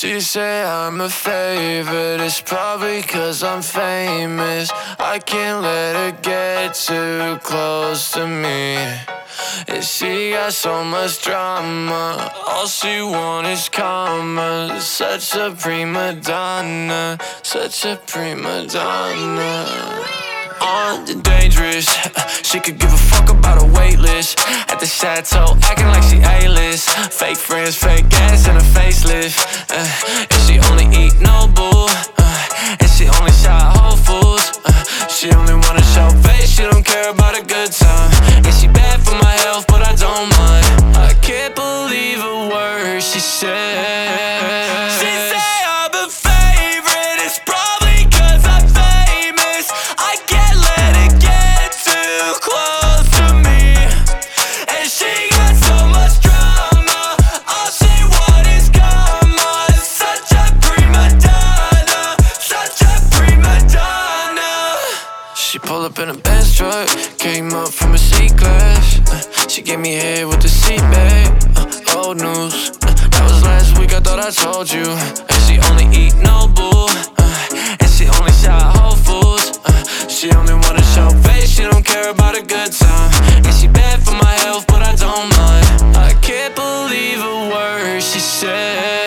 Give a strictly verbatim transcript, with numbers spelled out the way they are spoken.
She say I'm a favorite, it's probably cause I'm famous. I can't let her get too close to me. And she got so much drama, all she want is karma. Such a prima donna, such a prima donna. On the dangerous, she could give a fuck about a wait list. At the chateau, acting like she A-list. Fake friends, fake gas, and a facelift. uh, And she only eat Noble, uh, and she only shot Whole Foods. uh, She only wanna show face, she don't care about a good time. And she bad for my health, but I don't mind. I can't believe a word she said. She said I'm a favorite, it's probably cause I'm famous. I can't let it get too close to me. And she got so much drama, all she want is karma. Such a prima donna, such a prima donna. She pulled up in a Benz truck, came up from a C-Class. uh, She gave me head with the seat back, uh, old news. uh, That was last week, I thought I told you. And she only eat Noble, uh, and she only shot Whole Foods. uh, She only wanna show face, she don't care about a good time. And she bad for my health, but I don't mind. I can't believe a word she said.